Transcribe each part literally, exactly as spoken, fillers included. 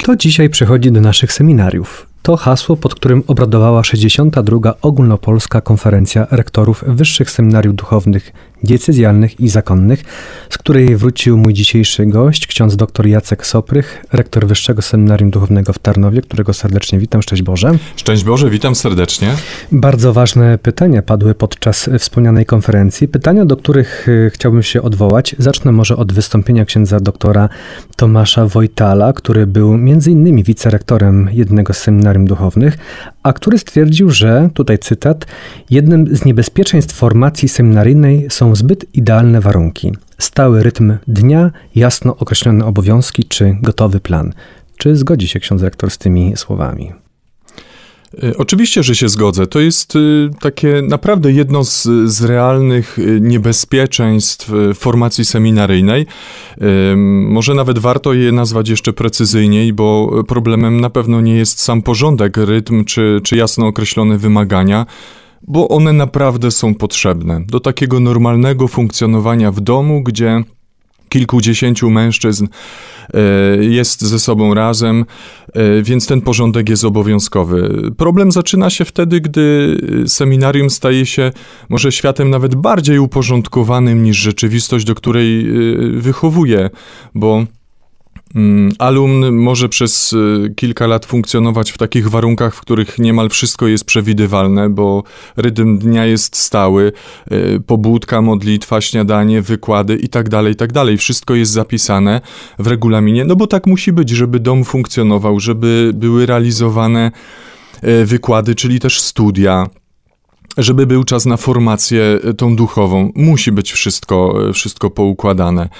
Kto dzisiaj przychodzi do naszych seminariów? To hasło, pod którym obradowała sześćdziesiąta druga Ogólnopolska Konferencja Rektorów Wyższych Seminariów Duchownych, Diecezjalnych i Zakonnych, z której wrócił mój dzisiejszy gość, ksiądz dr Jacek Soprych, rektor Wyższego Seminarium Duchownego w Tarnowie, którego serdecznie witam. Szczęść Boże. Szczęść Boże, witam serdecznie. Bardzo ważne pytania padły podczas wspomnianej konferencji. Pytania, do których chciałbym się odwołać. Zacznę może od wystąpienia księdza doktora Tomasza Wojtala, który był między innymi wicerektorem jednego z seminarium duchownych, a który stwierdził, że, tutaj cytat, jednym z niebezpieczeństw formacji seminaryjnej są zbyt idealne warunki. Stały rytm dnia, jasno określone obowiązki czy gotowy plan. Czy zgodzi się ksiądz rektor z tymi słowami? Oczywiście, że się zgodzę. To jest takie naprawdę jedno z, z realnych niebezpieczeństw formacji seminaryjnej. Może nawet warto je nazwać jeszcze precyzyjniej, bo problemem na pewno nie jest sam porządek, rytm czy, czy jasno określone wymagania, bo one naprawdę są potrzebne do takiego normalnego funkcjonowania w domu, gdzie kilkudziesięciu mężczyzn jest ze sobą razem, więc ten porządek jest obowiązkowy. Problem zaczyna się wtedy, gdy seminarium staje się może światem nawet bardziej uporządkowanym niż rzeczywistość, do której wychowuje, bo alumn może przez kilka lat funkcjonować w takich warunkach, w których niemal wszystko jest przewidywalne, bo rytm dnia jest stały, pobudka, modlitwa, śniadanie, wykłady i tak dalej, i tak dalej. Wszystko jest zapisane w regulaminie, no bo tak musi być, żeby dom funkcjonował, żeby były realizowane wykłady, czyli też studia, żeby był czas na formację tą duchową. Musi być wszystko, wszystko poukładane.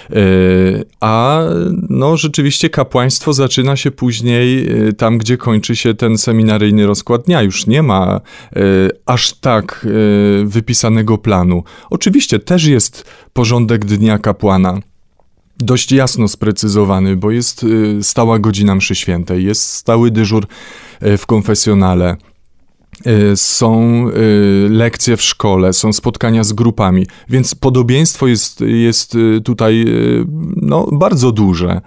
A no rzeczywiście kapłaństwo zaczyna się później tam, gdzie kończy się ten seminaryjny rozkład dnia. Już nie ma aż tak wypisanego planu. Oczywiście też jest porządek dnia kapłana. Dość jasno sprecyzowany, bo jest stała godzina mszy świętej, jest stały dyżur w konfesjonale. Są lekcje w szkole, są spotkania z grupami, więc podobieństwo jest, jest tutaj no, bardzo duże.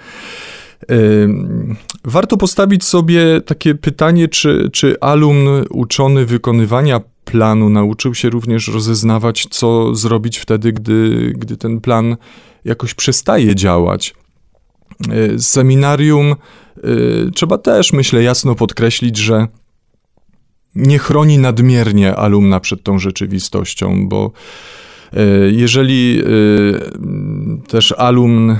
Warto postawić sobie takie pytanie, czy, czy alumn uczony wykonywania planu nauczył się również rozeznawać, co zrobić wtedy, gdy, gdy ten plan jakoś przestaje działać. Seminarium trzeba też, myślę, jasno podkreślić, że nie chroni nadmiernie alumna przed tą rzeczywistością, bo jeżeli też alumn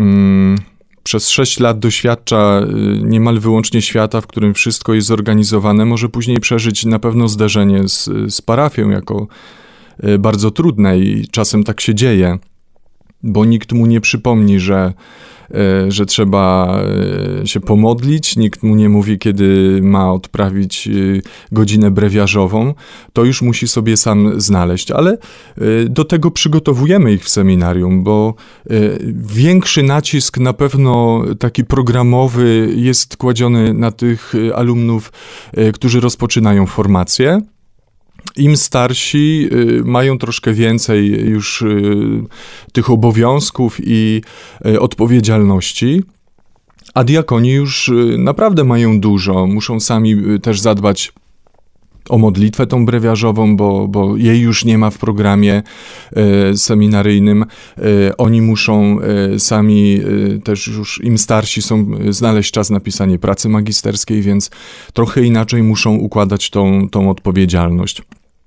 przez sześć lat doświadcza niemal wyłącznie świata, w którym wszystko jest zorganizowane, może później przeżyć na pewno zderzenie z, z parafią jako bardzo trudne i czasem tak się dzieje, bo nikt mu nie przypomni, że że trzeba się pomodlić, nikt mu nie mówi, kiedy ma odprawić godzinę brewiarzową, to już musi sobie sam znaleźć, ale do tego przygotowujemy ich w seminarium, bo większy nacisk na pewno taki programowy jest kładziony na tych alumnów, którzy rozpoczynają formację. Im starsi y, mają troszkę więcej już y, tych obowiązków i y, odpowiedzialności, a diakoni już y, naprawdę mają dużo. Muszą sami y, też zadbać o modlitwę tą brewiarzową, bo, bo jej już nie ma w programie y, seminaryjnym. Y, oni muszą y, sami, y, też już im starsi są, y, znaleźć czas na pisanie pracy magisterskiej, więc trochę inaczej muszą układać tą, tą odpowiedzialność.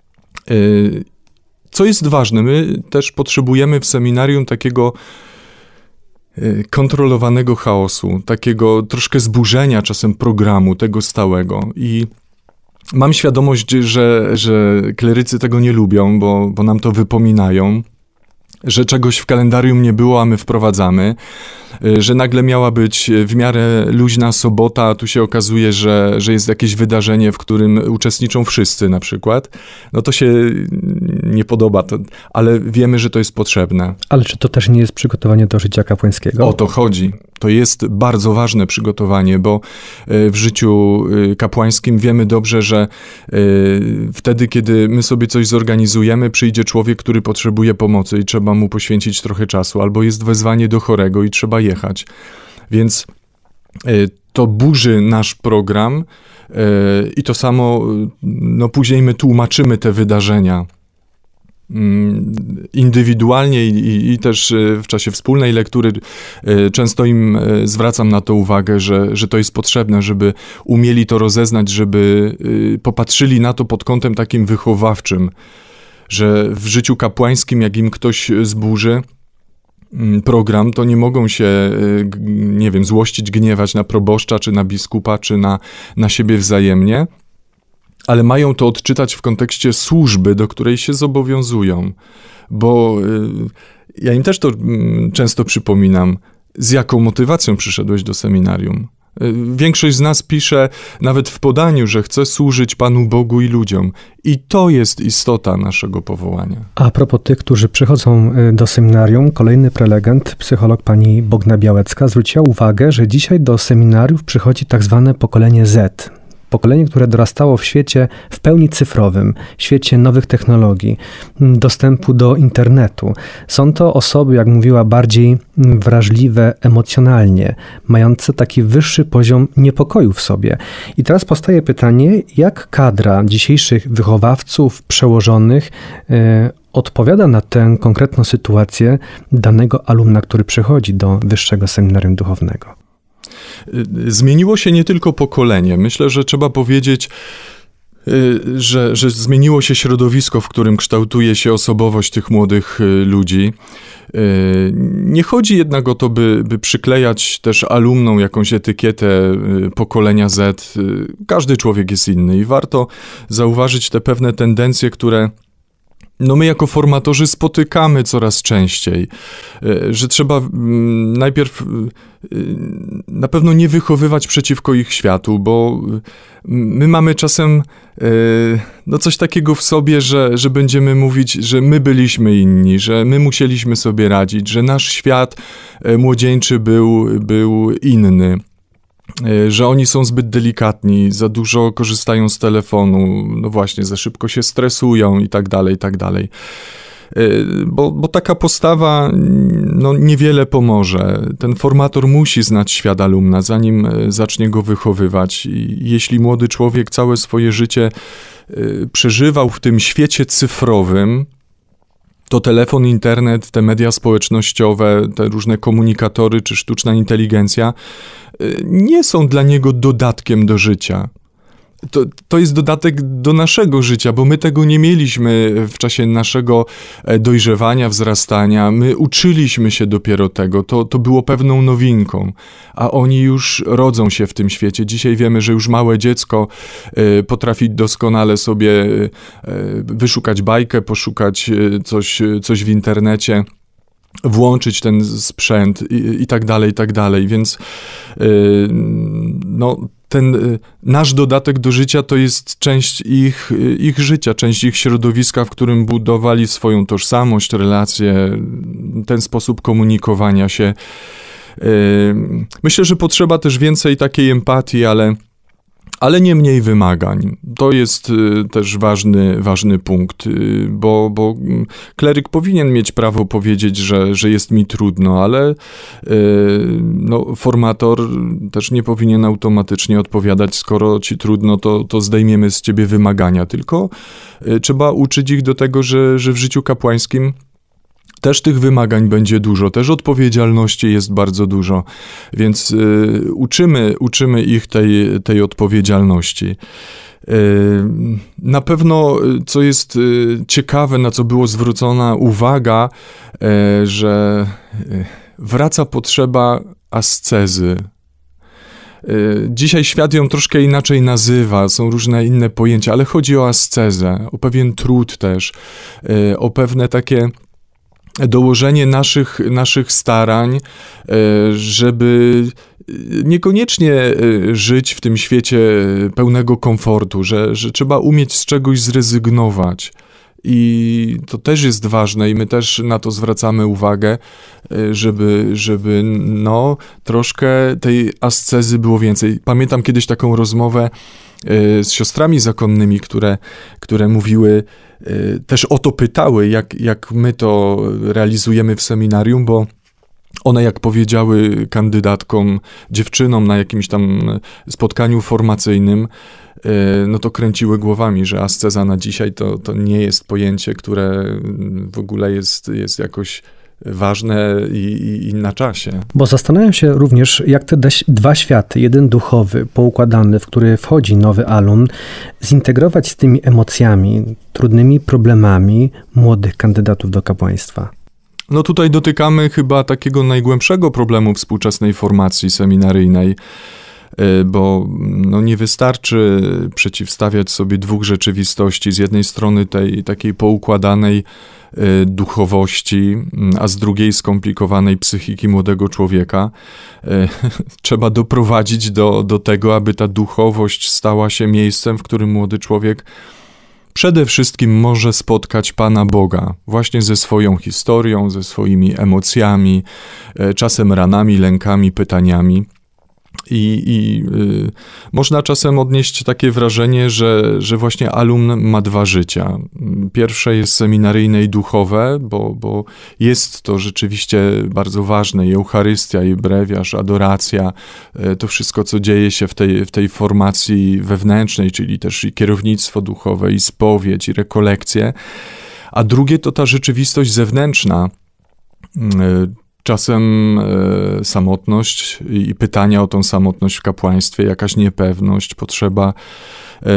Y, co jest ważne, my też potrzebujemy w seminarium takiego y, kontrolowanego chaosu, takiego troszkę zburzenia czasem programu, tego stałego. I mam świadomość, że, że klerycy tego nie lubią, bo, bo nam to wypominają, że czegoś w kalendarium nie było, a my wprowadzamy, że nagle miała być w miarę luźna sobota, a tu się okazuje, że, że jest jakieś wydarzenie, w którym uczestniczą wszyscy na przykład, no to się nie podoba, to, ale wiemy, że to jest potrzebne. Ale czy to też nie jest przygotowanie do życia kapłańskiego? O to chodzi. To jest bardzo ważne przygotowanie, bo w życiu kapłańskim wiemy dobrze, że wtedy, kiedy my sobie coś zorganizujemy, przyjdzie człowiek, który potrzebuje pomocy i trzeba mu poświęcić trochę czasu, albo jest wezwanie do chorego i trzeba jechać. Więc to burzy nasz program i to samo, no później my tłumaczymy te wydarzenia indywidualnie i, i też w czasie wspólnej lektury często im zwracam na to uwagę, że, że to jest potrzebne, żeby umieli to rozeznać, żeby popatrzyli na to pod kątem takim wychowawczym, że w życiu kapłańskim, jak im ktoś zburzy program, to nie mogą się, nie wiem, złościć, gniewać na proboszcza, czy na biskupa, czy na, na siebie wzajemnie, ale mają to odczytać w kontekście służby, do której się zobowiązują. Bo y, ja im też to y, często przypominam, z jaką motywacją przyszedłeś do seminarium. Y, większość z nas pisze nawet w podaniu, że chce służyć Panu Bogu i ludziom. I to jest istota naszego powołania. A propos tych, którzy przychodzą do seminarium, kolejny prelegent, psycholog pani Bogna Białecka, zwróciła uwagę, że dzisiaj do seminariów przychodzi tak zwane pokolenie Z. Pokolenie, które dorastało w świecie w pełni cyfrowym, świecie nowych technologii, dostępu do internetu. Są to osoby, jak mówiła, bardziej wrażliwe emocjonalnie, mające taki wyższy poziom niepokoju w sobie. I teraz powstaje pytanie, jak kadra dzisiejszych wychowawców, przełożonych yy, odpowiada na tę konkretną sytuację danego alumna, który przychodzi do wyższego seminarium duchownego. Zmieniło się nie tylko pokolenie. Myślę, że trzeba powiedzieć, że, że zmieniło się środowisko, w którym kształtuje się osobowość tych młodych ludzi. Nie chodzi jednak o to, by, by przyklejać też alumnom jakąś etykietę pokolenia Z. Każdy człowiek jest inny i warto zauważyć te pewne tendencje, które no my jako formatorzy spotykamy coraz częściej, że trzeba najpierw na pewno nie wychowywać przeciwko ich światu, bo my mamy czasem no coś takiego w sobie, że, że będziemy mówić, że my byliśmy inni, że my musieliśmy sobie radzić, że nasz świat młodzieńczy był, był inny. Że oni są zbyt delikatni, za dużo korzystają z telefonu, no właśnie, za szybko się stresują i tak dalej, i tak dalej. Bo, bo taka postawa no, niewiele pomoże. Ten formator musi znać świat alumna, zanim zacznie go wychowywać. I jeśli młody człowiek całe swoje życie przeżywał w tym świecie cyfrowym, to telefon, internet, te media społecznościowe, te różne komunikatory czy sztuczna inteligencja nie są dla niego dodatkiem do życia. To, to jest dodatek do naszego życia, bo my tego nie mieliśmy w czasie naszego dojrzewania, wzrastania. My uczyliśmy się dopiero tego. To, to było pewną nowinką, a oni już rodzą się w tym świecie. Dzisiaj wiemy, że już małe dziecko y, potrafi doskonale sobie y, wyszukać bajkę, poszukać y, coś, coś w internecie, włączyć ten sprzęt i, i tak dalej, i tak dalej. Więc y, no ten y, nasz dodatek do życia to jest część ich, y, ich życia, część ich środowiska, w którym budowali swoją tożsamość, relacje, ten sposób komunikowania się. Y, myślę, że potrzeba też więcej takiej empatii, ale ale nie mniej wymagań. To jest y, też ważny, ważny punkt, y, bo, bo kleryk powinien mieć prawo powiedzieć, że, że jest mi trudno, ale y, no, formator też nie powinien automatycznie odpowiadać, skoro ci trudno, to, to zdejmiemy z ciebie wymagania, tylko y, trzeba uczyć ich do tego, że, że w życiu kapłańskim też tych wymagań będzie dużo, też odpowiedzialności jest bardzo dużo, więc y, uczymy, uczymy ich tej, tej odpowiedzialności. Y, na pewno, co jest y, ciekawe, na co było zwrócona uwaga, y, że y, wraca potrzeba ascezy. Y, dzisiaj świat ją troszkę inaczej nazywa, są różne inne pojęcia, ale chodzi o ascezę, o pewien trud też, y, o pewne takie dołożenie naszych, naszych starań, żeby niekoniecznie żyć w tym świecie pełnego komfortu, że, że trzeba umieć z czegoś zrezygnować. I to też jest ważne i my też na to zwracamy uwagę, żeby, żeby no, troszkę tej ascezy było więcej. Pamiętam kiedyś taką rozmowę z siostrami zakonnymi, które, które mówiły, też o to pytały, jak, jak my to realizujemy w seminarium, bo One, jak powiedziały kandydatkom, dziewczynom na jakimś tam spotkaniu formacyjnym, no to kręciły głowami, że asceza na dzisiaj to, to nie jest pojęcie, które w ogóle jest, jest jakoś ważne i, i, i na czasie. Bo zastanawiam się również, jak te dwa światy, jeden duchowy, poukładany, w który wchodzi nowy alumn, zintegrować z tymi emocjami, trudnymi problemami młodych kandydatów do kapłaństwa. No tutaj dotykamy chyba takiego najgłębszego problemu współczesnej formacji seminaryjnej, bo no nie wystarczy przeciwstawiać sobie dwóch rzeczywistości. Z jednej strony tej takiej poukładanej duchowości, a z drugiej skomplikowanej psychiki młodego człowieka. Trzeba doprowadzić do, do tego, aby ta duchowość stała się miejscem, w którym młody człowiek przede wszystkim może spotkać Pana Boga, właśnie ze swoją historią, ze swoimi emocjami, czasem ranami, lękami, pytaniami. I, i y, można czasem odnieść takie wrażenie, że, że właśnie alumn ma dwa życia. Pierwsze jest seminaryjne i duchowe, bo, bo jest to rzeczywiście bardzo ważne. I Eucharystia, i brewiarz, adoracja, y, to wszystko, co dzieje się w tej, w tej formacji wewnętrznej, czyli też i kierownictwo duchowe, i spowiedź, i rekolekcje. A drugie to ta rzeczywistość zewnętrzna, y, Czasem e, samotność i pytania o tą samotność w kapłaństwie, jakaś niepewność, potrzeba e,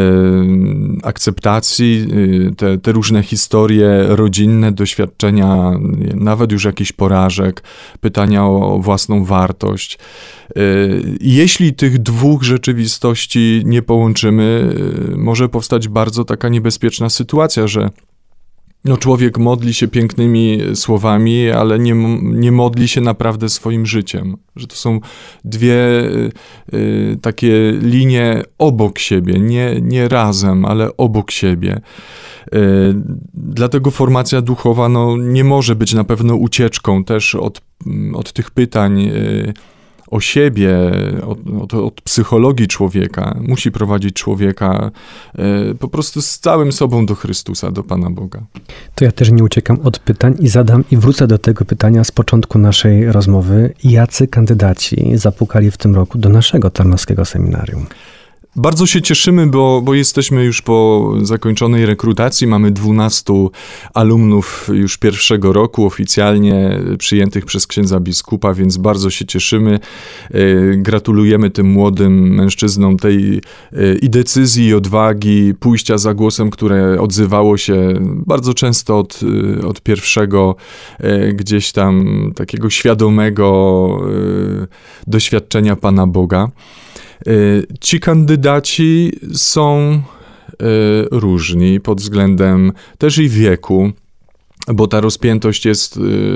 akceptacji, e, te, te różne historie rodzinne, doświadczenia, nawet już jakichś porażek, pytania o, o własną wartość. E, jeśli tych dwóch rzeczywistości nie połączymy, e, może powstać bardzo taka niebezpieczna sytuacja, że No człowiek modli się pięknymi słowami, ale nie, nie modli się naprawdę swoim życiem. Że to są dwie y, y, takie linie obok siebie, nie, nie razem, ale obok siebie. Y, dlatego formacja duchowa no, nie może być na pewno ucieczką też od, od tych pytań y, o siebie, od, od, od psychologii człowieka. Musi prowadzić człowieka y, po prostu z całym sobą do Chrystusa, do Pana Boga. To ja też nie uciekam od pytań i zadam i wrócę do tego pytania z początku naszej rozmowy. Jacy kandydaci zapukali w tym roku do naszego Tarnowskiego Seminarium? Bardzo się cieszymy, bo, bo jesteśmy już po zakończonej rekrutacji. Mamy dwunastu alumnów już pierwszego roku oficjalnie przyjętych przez księdza biskupa, więc bardzo się cieszymy. Gratulujemy tym młodym mężczyznom tej i decyzji, i odwagi, pójścia za głosem, które odzywało się bardzo często od, od pierwszego gdzieś tam takiego świadomego doświadczenia Pana Boga. Ci kandydaci są różni pod względem też i wieku, bo ta rozpiętość jest,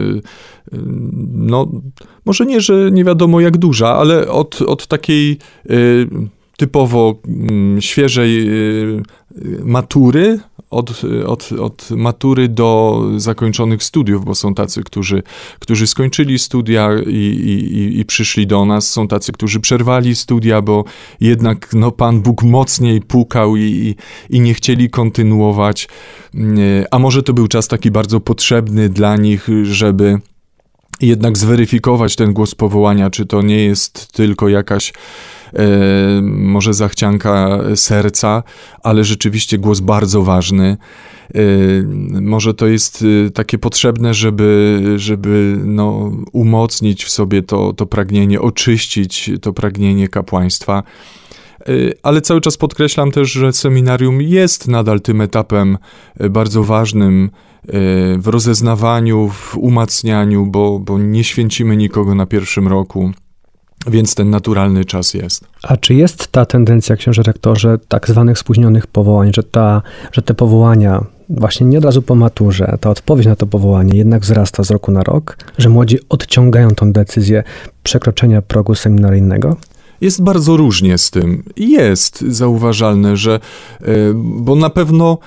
no, może nie, że nie wiadomo jak duża, ale od, od takiej typowo świeżej matury, Od, od, od matury do zakończonych studiów, bo są tacy, którzy, którzy skończyli studia i, i, i przyszli do nas, są tacy, którzy przerwali studia, bo jednak no, Pan Bóg mocniej pukał i, i nie chcieli kontynuować, a może to był czas taki bardzo potrzebny dla nich, żeby jednak zweryfikować ten głos powołania, czy to nie jest tylko jakaś E, może zachcianka serca, ale rzeczywiście głos bardzo ważny. E, może to jest takie potrzebne, żeby, żeby no, umocnić w sobie to, to pragnienie, oczyścić to pragnienie kapłaństwa. E, ale cały czas podkreślam też, że seminarium jest nadal tym etapem bardzo ważnym w rozeznawaniu, w umacnianiu, bo, bo nie święcimy nikogo na pierwszym roku. Więc ten naturalny czas jest. A czy jest ta tendencja, księże rektorze, tak zwanych spóźnionych powołań, że, ta, że te powołania właśnie nie od razu po maturze, ta odpowiedź na to powołanie jednak wzrasta z roku na rok, że młodzi odciągają tą decyzję przekroczenia progu seminaryjnego? Jest bardzo różnie z tym. Jest zauważalne, że, bo na pewno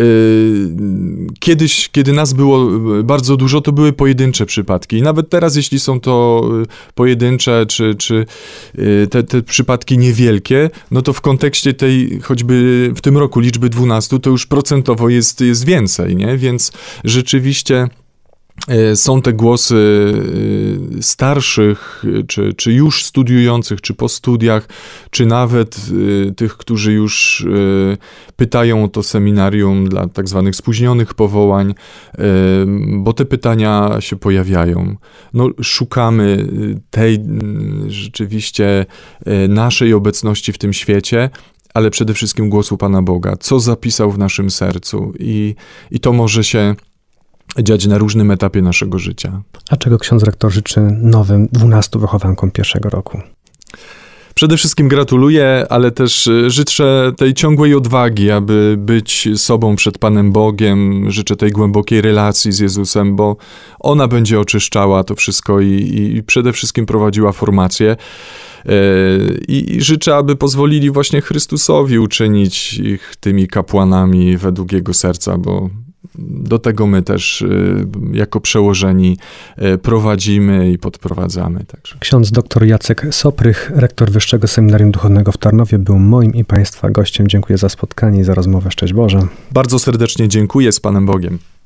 kiedyś, kiedy nas było bardzo dużo, to były pojedyncze przypadki. I nawet teraz, jeśli są to pojedyncze, czy, czy te, te przypadki niewielkie, no to w kontekście tej, choćby w tym roku liczby dwunastu, to już procentowo jest, jest więcej, nie? Więc rzeczywiście są te głosy starszych, czy, czy już studiujących, czy po studiach, czy nawet tych, którzy już pytają o to seminarium dla tak zwanych spóźnionych powołań, bo te pytania się pojawiają. No, szukamy tej rzeczywiście naszej obecności w tym świecie, ale przede wszystkim głosu Pana Boga, co zapisał w naszym sercu i, i to może się dziać na różnym etapie naszego życia. A czego ksiądz rektor życzy nowym dwunastu wychowankom pierwszego roku? Przede wszystkim gratuluję, ale też życzę tej ciągłej odwagi, aby być sobą przed Panem Bogiem. Życzę tej głębokiej relacji z Jezusem, bo ona będzie oczyszczała to wszystko i, i przede wszystkim prowadziła formację. I, I życzę, aby pozwolili właśnie Chrystusowi uczynić ich tymi kapłanami według Jego serca, bo do tego my też jako przełożeni prowadzimy i podprowadzamy. Także. Ksiądz dr Jacek Soprych, rektor Wyższego Seminarium Duchownego w Tarnowie, był moim i Państwa gościem. Dziękuję za spotkanie i za rozmowę. Szczęść Boże. Bardzo serdecznie dziękuję, z Panem Bogiem.